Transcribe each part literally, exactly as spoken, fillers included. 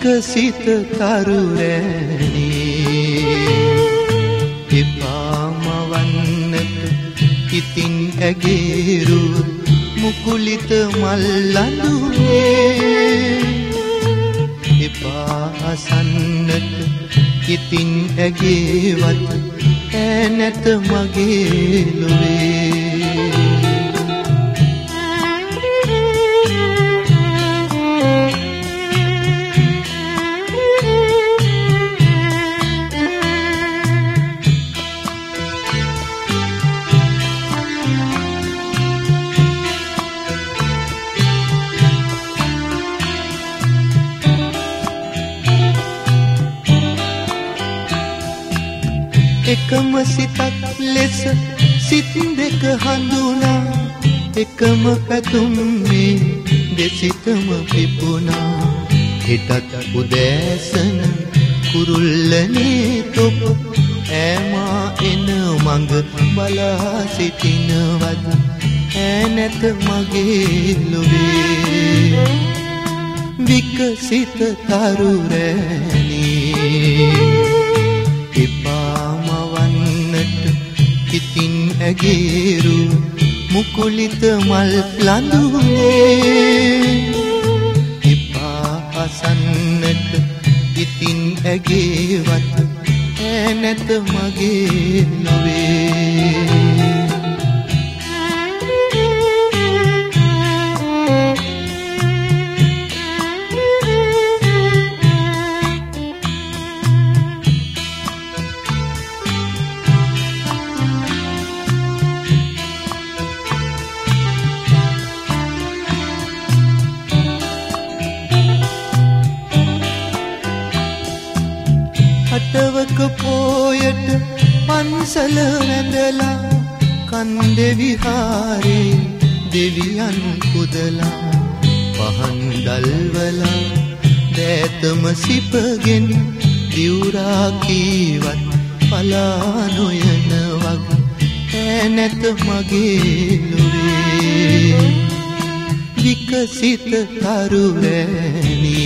විකසිත තරු රැණි එපාමවන්නට ඉතින් ඇගේරුව මුකුලිත මල් අඳුනේ එපා අසන්නට ඉතින් ඇගේවත් ඈ නැත මගේ ලොවේ එකම සිතක් ලෙස සිත් දෙක හඳුනා එකම පැතුම් මේ දෙසිතම පිපුණා හිටත් උදෑසන කුරුල්ලනේ තොප ඈමා එන මඟ බලා සිටිනවද ඈ නැත මගේ ලොවේ විකසිත තරු රැණි ඉතින් ඇගේරු මුකුලිත මල් ලඳුනේ එපා අසන්නට ඉතින් ඇගේවත් ඈ නැත මගේ නොවේ අටවක පෝයට පන්සල වැඳලා කන්ද විහාරේ දෙවියන් පුදලා පහන් දල්වලා දෑතම සිපගෙන දිවුරා කීවත් පලා නොයන වගේ ඈ නැත මගේ ලොවේ විකසිත තරු රැණි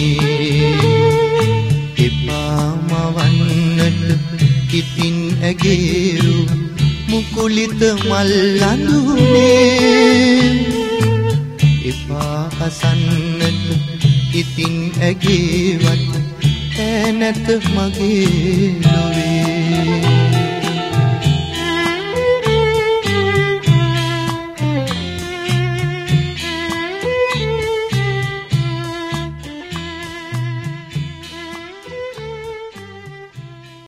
එපාමවන්නට ඉතින් ඇගේරු මුකුලිත මල් අඳුනේ එපා අසන්නට ඉතින් ඇගේවත් ඈ නැත මගේ ලොවේ